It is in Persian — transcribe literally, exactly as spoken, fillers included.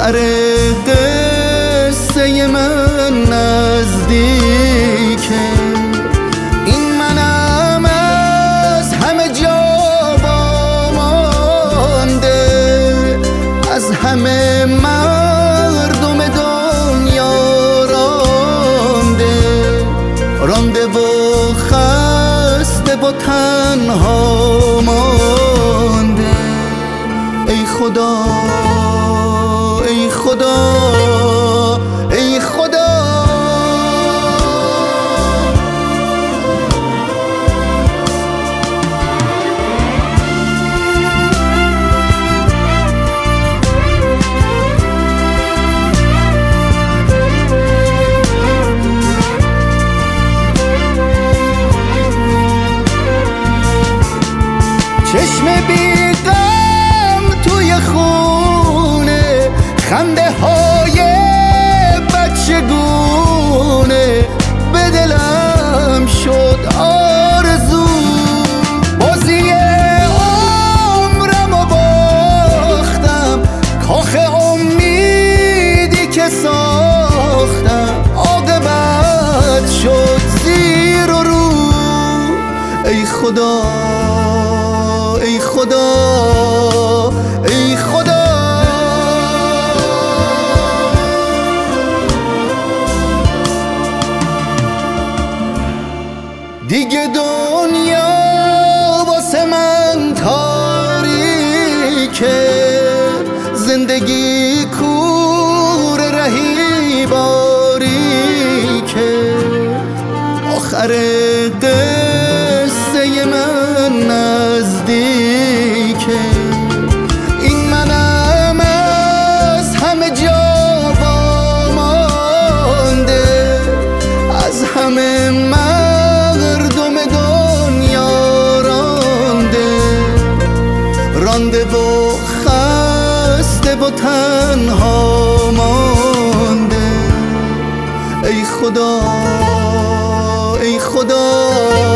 آخر قصه من نزدیکه، این منم از همه جا وامانده، از همه مردم دنیا رانده، رانده و خسته و تنها مانده. ای خدا ای خدا ای خدا، چشم بی غم توی خونه، خنده های بچگونه، به دلم شد آرزو، بازی عمرم و باختم، کاخ امیدی که ساختم، عاقبت شد زیر و رو. ای خدا ای خدا ای خدا، دیگه دنیا واسه من تاریکه، زندگی کور رهی باریکه، آخر قصه من نزدیکه، این منم از همه جا وامانده، از همه مردم دنیا رانده، رانده و خسته و تنها مانده. ای خدا ای خدا